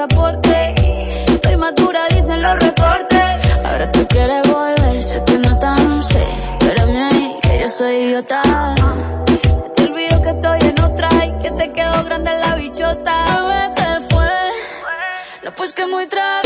aporte. Soy madura, dicen los reportes. Ahora tú quieres volver, sé que no tan sé. Espérame ahí, que yo soy idiota. Se te olvidó que estoy en otra y que te quedó grande la bichota. Bebé, te fue, no pues que muy tarde.